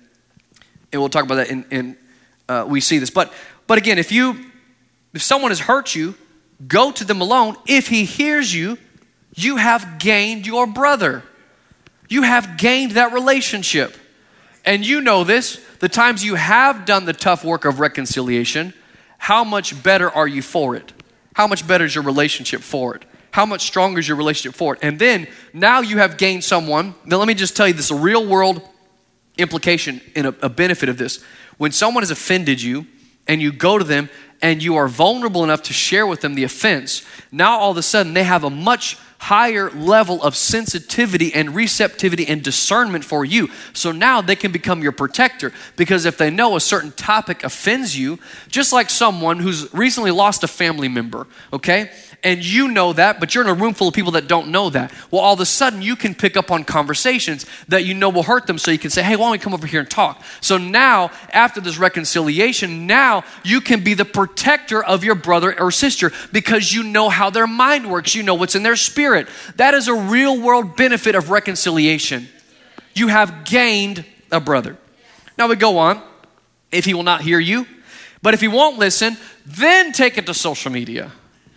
And we'll talk about that in, in uh, we see this. But but again, if you, if someone has hurt you, go to them alone. If he hears you, you have gained your brother. You have gained that relationship. And you know this, the times you have done the tough work of reconciliation, how much better are you for it? How much better is your relationship for it? How much stronger is your relationship for it? And then now you have gained someone. Now let me just tell you this, a real world implication and a, a benefit of this. When someone has offended you and you go to them and you are vulnerable enough to share with them the offense, now all of a sudden they have a much higher level of sensitivity and receptivity and discernment for you. So now they can become your protector, because if they know a certain topic offends you, just like someone who's recently lost a family member, okay? And you know that, but you're in a room full of people that don't know that. Well, all of a sudden you can pick up on conversations that you know will hurt them, so you can say, hey, why don't we come over here and talk? So now, after this reconciliation, now you can be the protector of your brother or sister because you know how their mind works. You know what's in their spirit. That is a real world benefit of reconciliation. You have gained a brother. Now we go on. If he will not hear you, but if he won't listen, then take it to social media.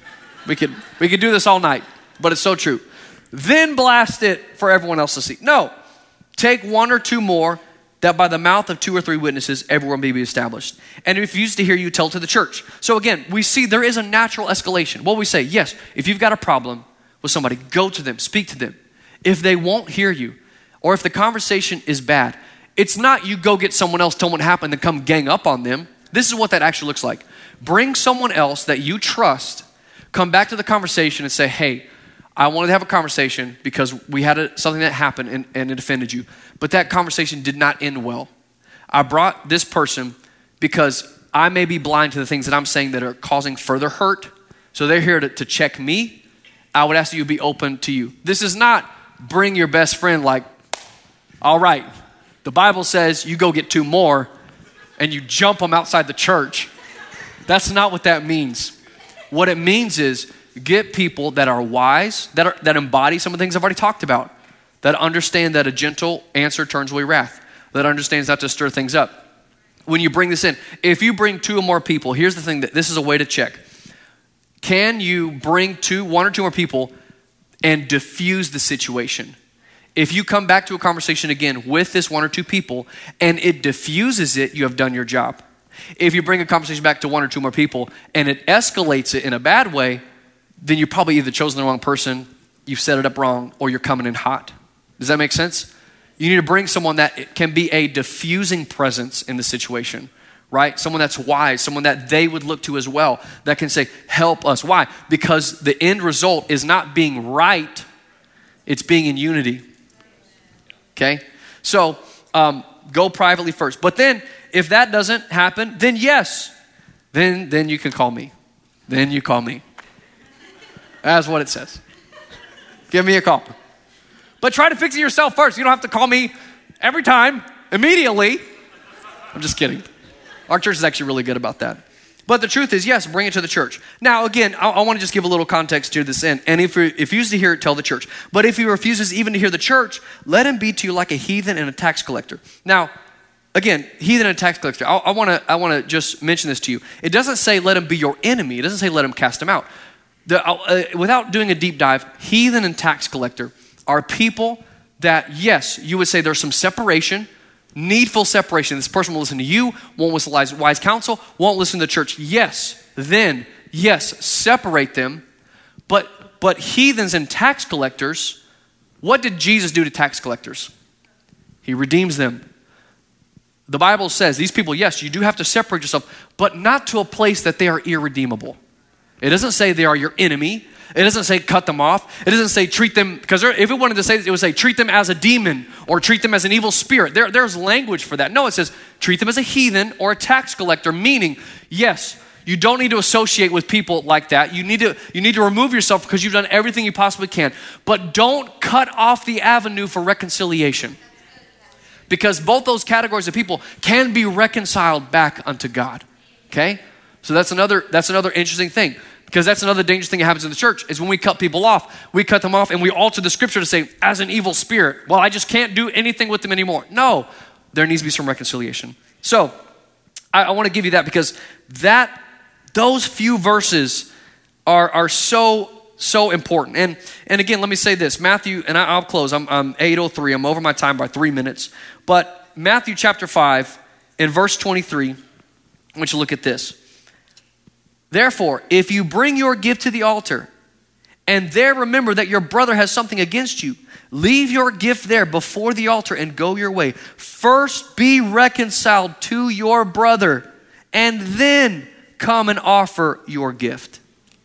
We could we could do this all night, but it's so true. Then blast it for everyone else to see. No, take one or two more, that by the mouth of two or three witnesses, everyone may be established. And if you used to hear you, tell it to the church. So again, we see there is a natural escalation. What we say, yes, if you've got a problem with somebody, go to them, speak to them. If they won't hear you, or if the conversation is bad, it's not you go get someone else, tell them what happened, and come gang up on them. This is what that actually looks like. Bring someone else that you trust, come back to the conversation and say, hey, I wanted to have a conversation because we had a, something that happened and, and it offended you. But that conversation did not end well. I brought this person because I may be blind to the things that I'm saying that are causing further hurt. So they're here to, to check me. I would ask that you be open to you. This is not bring your best friend like, all right, the Bible says you go get two more and you jump them outside the church. That's not what that means. What it means is get people that are wise, that are, that embody some of the things I've already talked about, that understand that a gentle answer turns away wrath, that understands not to stir things up. When you bring this in, if you bring two or more people, here's the thing, that this is a way to check. Can you bring two, one or two more people and diffuse the situation? If you come back to a conversation again with this one or two people and it diffuses it, you have done your job. If you bring a conversation back to one or two more people and it escalates it in a bad way, then you probably either chosen the wrong person, you've set it up wrong, or you're coming in hot. Does that make sense? You need to bring someone that can be a diffusing presence in the situation, right? Someone that's wise, someone that they would look to as well, that can say, help us. Why? Because the end result is not being right, it's being in unity. Okay? So um, go privately first. But then if that doesn't happen, then yes, then, then you can call me. Then you call me. That's what it says. Give me a call. But try to fix it yourself first. You don't have to call me every time, immediately. I'm just kidding. Our church is actually really good about that. But the truth is, yes, bring it to the church. Now, again, I, I want to just give a little context to this end. And if you refuse to hear it, tell the church. But if he refuses even to hear the church, let him be to you like a heathen and a tax collector. Now, again, heathen and tax collector. I, I want to I want to just mention this to you. It doesn't say let him be your enemy. It doesn't say let him cast him out. The, uh, without doing a deep dive, heathen and tax collector are people that, yes, you would say there's some separation, needful separation. This person will listen to you, won't listen to wise counsel, won't listen to the church. Yes, then, yes, separate them. But, but heathens and tax collectors, what did Jesus do to tax collectors? He redeems them. The Bible says these people, yes, you do have to separate yourself, but not to a place that they are irredeemable. It doesn't say they are your enemy. It doesn't say cut them off. It doesn't say treat them, because if it wanted to say this, it would say treat them as a demon or treat them as an evil spirit. There, there's language for that. No, it says treat them as a heathen or a tax collector, meaning, yes, you don't need to associate with people like that. You need to, you need to remove yourself because you've done everything you possibly can. But don't cut off the avenue for reconciliation. Because both those categories of people can be reconciled back unto God. Okay? So that's another, that's another interesting thing. Because that's another dangerous thing that happens in the church is when we cut people off, we cut them off and we alter the scripture to say, as an evil spirit. Well, I just can't do anything with them anymore. No, there needs to be some reconciliation. So I, I want to give you that because that, those few verses are, are so, so important. And, and again, let me say this, Matthew, and I, I'll close, I'm, I'm eight oh three, I'm over my time by three minutes. But Matthew chapter five, in verse twenty-three, I want you to look at this. Therefore, if you bring your gift to the altar and there remember that your brother has something against you, leave your gift there before the altar and go your way. First be reconciled to your brother and then come and offer your gift.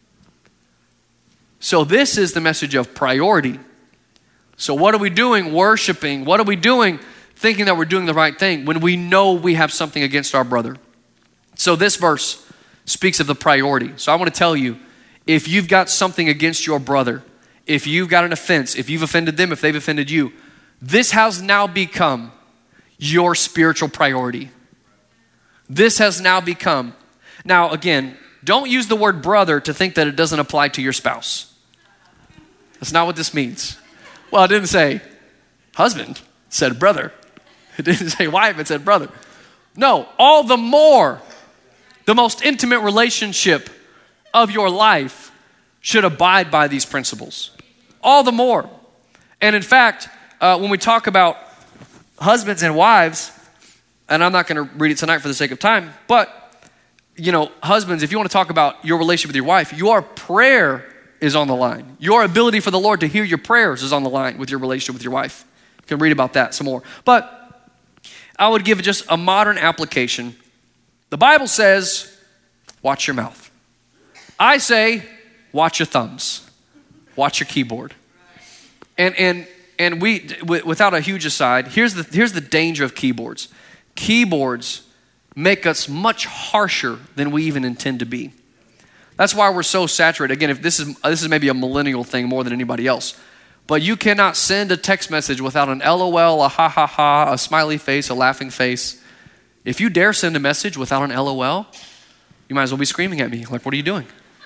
So this is the message of priority. So what are we doing worshiping? What are we doing thinking that we're doing the right thing when we know we have something against our brother? So this verse speaks of the priority. So I want to tell you, if you've got something against your brother, if you've got an offense, if you've offended them, if they've offended you, this has now become your spiritual priority. This has now become. Now again, don't use the word brother to think that it doesn't apply to your spouse. That's not what this means. Well, it didn't say husband, it said brother. It didn't say wife, it said brother. No, all the more, the most intimate relationship of your life should abide by these principles. All the more. And in fact, uh, when we talk about husbands and wives, and I'm not going to read it tonight for the sake of time, but, you know, husbands, if you want to talk about your relationship with your wife, your prayer is on the line. Your ability for the Lord to hear your prayers is on the line with your relationship with your wife. You can read about that some more. But I would give just a modern application. The Bible says, watch your mouth. I say, watch your thumbs. Watch your keyboard. And and and we, w- without a huge aside, here's the here's the danger of keyboards. Keyboards make us much harsher than we even intend to be. That's why we're so saturated. Again, if this is this is maybe a millennial thing more than anybody else, but you cannot send a text message without an L O L, a ha ha ha, a smiley face, a laughing face. If you dare send a message without an L O L, you might as well be screaming at me. Like, what are you doing?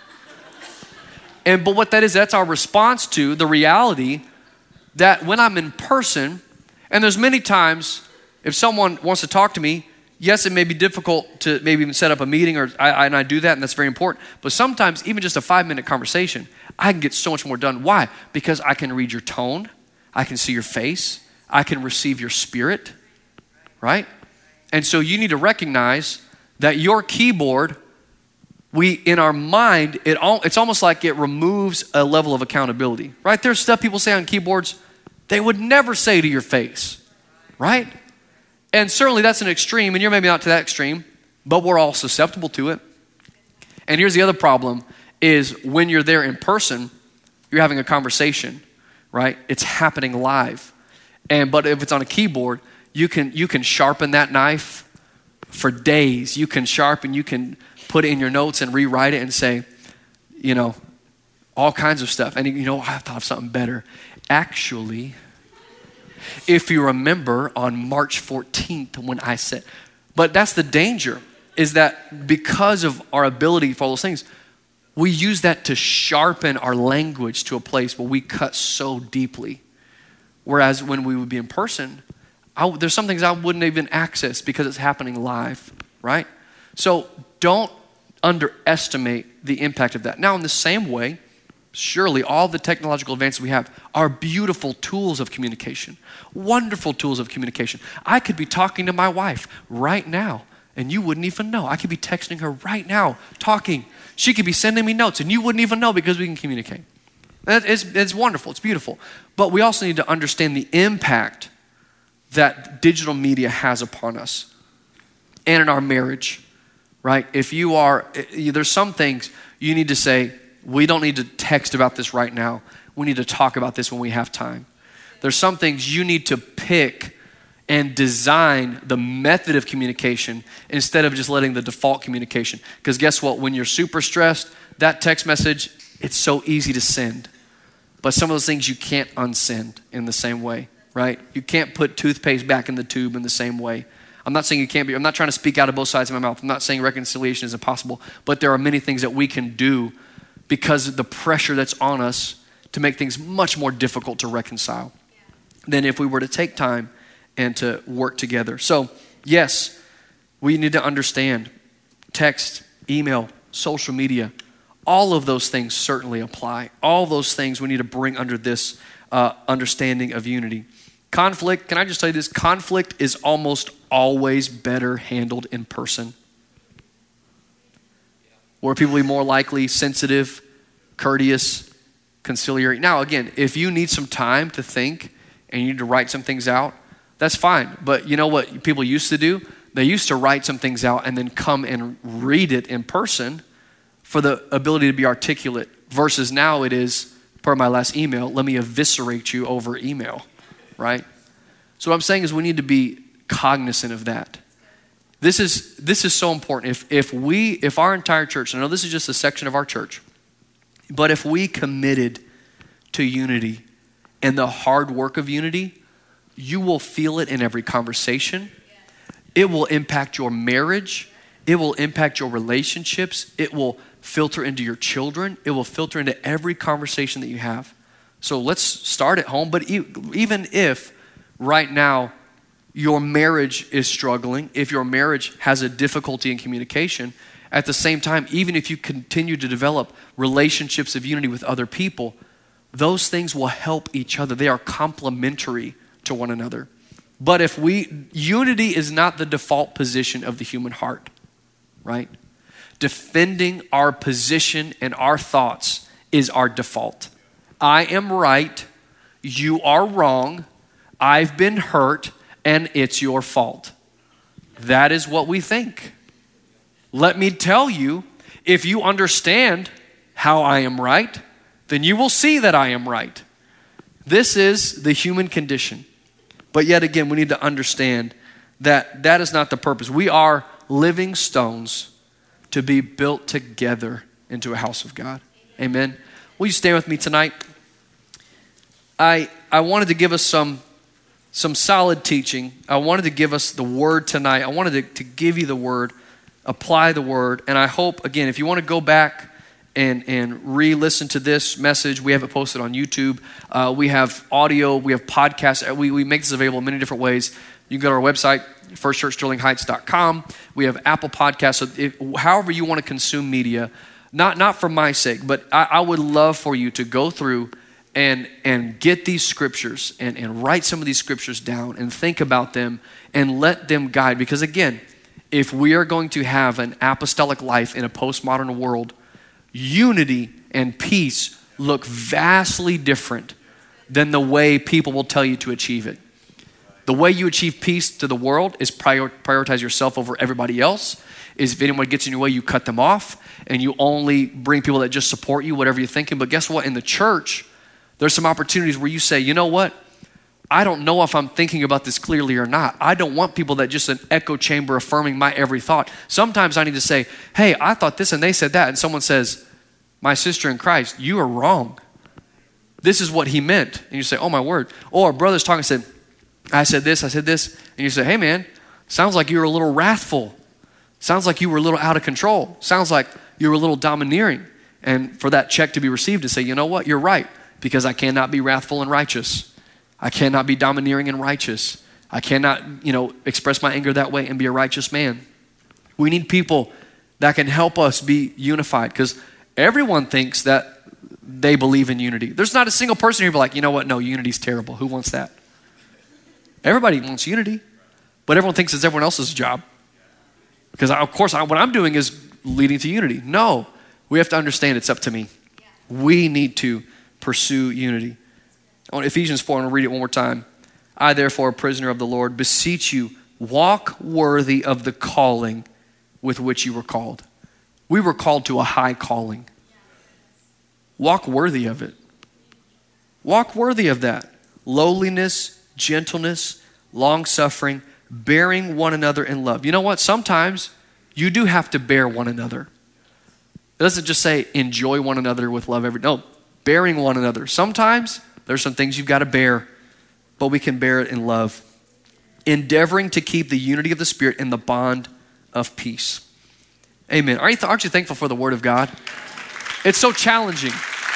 And but what that is, that's our response to the reality that when I'm in person, and there's many times if someone wants to talk to me, yes, it may be difficult to maybe even set up a meeting, or I, and I do that, and that's very important. But sometimes even just a five-minute conversation, I can get so much more done. Why? Because I can read your tone, I can see your face, I can receive your spirit, right? And so you need to recognize that your keyboard, we in our mind, it all, it's almost like it removes a level of accountability, right? There's stuff people say on keyboards they would never say to your face, right? And certainly that's an extreme, and you're maybe not to that extreme, but we're all susceptible to it. And here's the other problem is when you're there in person, you're having a conversation, right? It's happening live. And but if it's on a keyboard, you can you can sharpen that knife for days. You can sharpen, you can put it in your notes and rewrite it and say, you know, all kinds of stuff. And you know, I thought of something better. Actually, if you remember on March fourteenth when I said, but that's the danger, is that because of our ability for all those things, we use that to sharpen our language to a place where we cut so deeply. Whereas when we would be in person, I, there's some things I wouldn't even access because it's happening live, right? So don't underestimate the impact of that. Now, in the same way, surely all the technological advances we have are beautiful tools of communication, wonderful tools of communication. I could be talking to my wife right now, and you wouldn't even know. I could be texting her right now, talking. She could be sending me notes, and you wouldn't even know because we can communicate. It's, it's wonderful. It's beautiful. But we also need to understand the impact that digital media has upon us and in our marriage, right? If you are, there's some things you need to say, we don't need to text about this right now. We need to talk about this when we have time. There's some things you need to pick and design the method of communication instead of just letting the default communication. Because guess what? When you're super stressed, that text message, it's so easy to send. But some of those things you can't unsend in the same way, right? You can't put toothpaste back in the tube in the same way. I'm not saying you can't be, I'm not trying to speak out of both sides of my mouth. I'm not saying reconciliation is impossible, but there are many things that we can do because of the pressure that's on us to make things much more difficult to reconcile than if we were to take time and to work together. So yes, we need to understand text, email, social media, all of those things certainly apply. All those things we need to bring under this uh, understanding of unity. Conflict, can I just tell you this? Conflict is almost always better handled in person. Where people are more likely sensitive, courteous, conciliatory. Now again, if you need some time to think and you need to write some things out, that's fine. But you know what people used to do? They used to write some things out and then come and read it in person for the ability to be articulate, versus now it is, per my last email, let me eviscerate you over email, right? So what I'm saying is we need to be cognizant of that. This is this is so important. If if we, if our entire church, I know this is just a section of our church, but if we committed to unity and the hard work of unity, you will feel it in every conversation. It will impact your marriage. It will impact your relationships. It will filter into your children. It will filter into every conversation that you have. So let's start at home. But even if right now your marriage is struggling, if your marriage has a difficulty in communication, at the same time, even if you continue to develop relationships of unity with other people, those things will help each other. They are complementary to one another. But if we, unity is not the default position of the human heart, right? Defending our position and our thoughts is our default. I am right, you are wrong, I've been hurt, and it's your fault. That is what we think. Let me tell you, if you understand how I am right, then you will see that I am right. This is the human condition. But yet again, we need to understand that that is not the purpose. We are living stones to be built together into a house of God. Amen. Will you stand with me tonight? I I wanted to give us some, some solid teaching. I wanted to give us the word tonight. I wanted to, to give you the word, apply the word. And I hope, again, if you want to go back and, and re-listen to this message, we have it posted on YouTube. Uh, we have audio, we have podcasts. We, we make this available in many different ways. You can go to our website, first church sterling heights dot com. We have Apple Podcasts. So if, however you want to consume media, not, not for my sake, but I, I would love for you to go through and, and get these scriptures and, and write some of these scriptures down and think about them and let them guide. Because again, if we are going to have an apostolic life in a postmodern world, unity and peace look vastly different than the way people will tell you to achieve it. The way you achieve peace to the world is prior, prioritize yourself over everybody else. Is if anyone gets in your way, you cut them off and you only bring people that just support you, whatever you're thinking. But guess what? In the church, there's some opportunities where you say, you know what? I don't know if I'm thinking about this clearly or not. I don't want people that just an echo chamber affirming my every thought. Sometimes I need to say, hey, I thought this and they said that. And someone says, my sister in Christ, you are wrong. This is what he meant. And you say, oh my word. Or brother's talking and said, I said this, I said this. And you say, hey man, sounds like you were a little wrathful. Sounds like you were a little out of control. Sounds like you were a little domineering. And for that check to be received to say, you know what, you're right. Because I cannot be wrathful and righteous. I cannot be domineering and righteous. I cannot, you know, express my anger that way and be a righteous man. We need people that can help us be unified, because everyone thinks that they believe in unity. There's not a single person here be like, you know what, no, unity's terrible. Who wants that? Everybody wants unity, but everyone thinks it's everyone else's job. Because of course, I, what I'm doing is leading to unity. No, we have to understand it's up to me. We need to pursue unity. On Ephesians four, I'm going to read it one more time. I, therefore, a prisoner of the Lord, beseech you, walk worthy of the calling with which you were called. We were called to a high calling. Walk worthy of it. Walk worthy of that. Lowliness, gentleness, long-suffering, bearing one another in love. You know what? Sometimes you do have to bear one another. It doesn't just say enjoy one another with love every, no, bearing one another. Sometimes there's some things you've got to bear, but we can bear it in love. Endeavoring to keep the unity of the Spirit in the bond of peace. Amen. Aren't you, aren't you thankful for the Word of God? It's so challenging.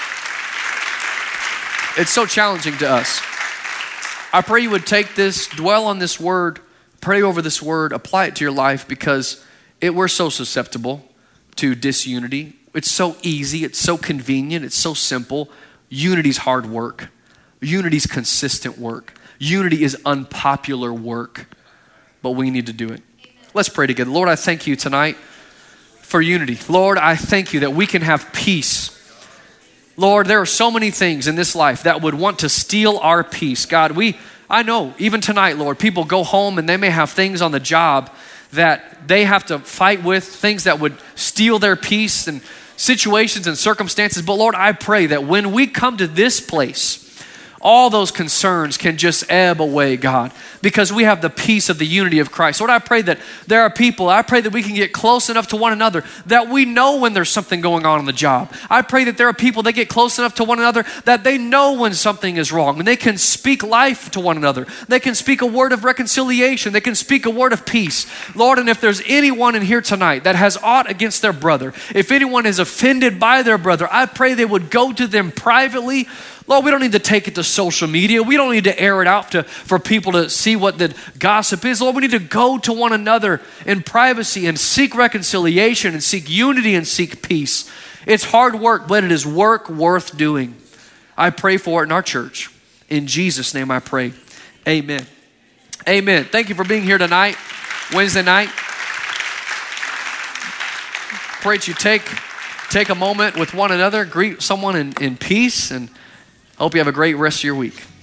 It's so challenging to us. I pray you would take this, dwell on this Word, pray over this Word, apply it to your life, because it, we're so susceptible to disunity. It's so easy. It's so convenient. It's so simple. Unity's hard work. Unity's consistent work. Unity is unpopular work, but we need to do it. Let's pray together. Lord, I thank you tonight for unity. Lord, I thank you that we can have peace. Lord, there are so many things in this life that would want to steal our peace. God, we, I know, even tonight, Lord, people go home and they may have things on the job that they have to fight with, things that would steal their peace and situations and circumstances. But Lord, I pray that when we come to this place, all those concerns can just ebb away, God, because we have the peace of the unity of Christ. Lord, I pray that there are people, I pray that we can get close enough to one another that we know when there's something going on in the job. I pray that there are people that get close enough to one another that they know when something is wrong, and they can speak life to one another. They can speak a word of reconciliation. They can speak a word of peace. Lord, and if there's anyone in here tonight that has aught against their brother, if anyone is offended by their brother, I pray they would go to them privately. Lord, we don't need to take it to social media. We don't need to air it out to, for people to see what the gossip is. Lord, we need to go to one another in privacy and seek reconciliation and seek unity and seek peace. It's hard work, but it is work worth doing. I pray for it in our church. In Jesus' name I pray. Amen. Amen. Thank you for being here tonight, Wednesday night. Pray that you take, take a moment with one another, greet someone in, in peace, and I hope you have a great rest of your week.